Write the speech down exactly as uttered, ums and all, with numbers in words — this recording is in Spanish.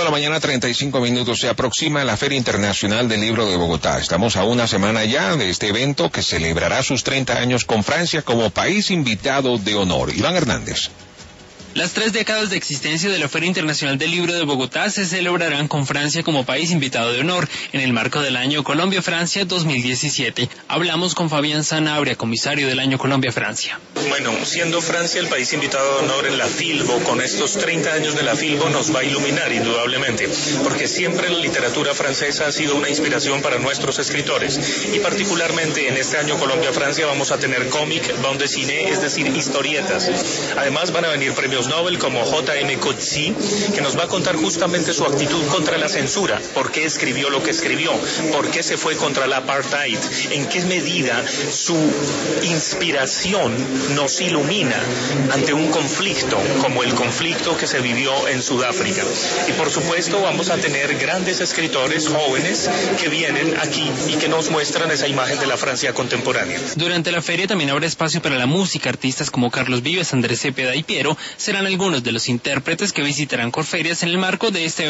de la mañana, treinta y cinco minutos. Se aproxima la Feria Internacional del Libro de Bogotá. Estamos a una semana ya de este evento que celebrará sus treinta años con Francia como país invitado de honor. Iván Hernández. Las tres décadas de existencia de la Feria Internacional del Libro de Bogotá se celebrarán con Francia como país invitado de honor en el marco del Año Colombia-Francia dos mil diecisiete. Hablamos con Fabián Sanabria, comisario del Año Colombia-Francia. Bueno, siendo Francia el país invitado de honor en la Filbo, con estos treinta años de la Filbo nos va a iluminar indudablemente, porque siempre la literatura francesa ha sido una inspiración para nuestros escritores, y particularmente en este Año Colombia-Francia vamos a tener cómic, bande dessinée, es decir, historietas. Además van a venir premios Nobel como J M Coetzee, que nos va a contar justamente su actitud contra la censura, por qué escribió lo que escribió, por qué se fue contra la apartheid, en qué medida su inspiración nos ilumina ante un conflicto como el conflicto que se vivió en Sudáfrica. Y por supuesto vamos a tener grandes escritores jóvenes que vienen aquí y que nos muestran esa imagen de la Francia contemporánea. Durante la feria también habrá espacio para la música. Artistas como Carlos Vives, Andrés Cepeda y Piero serán algunos de los intérpretes que visitarán Corferias en el marco de este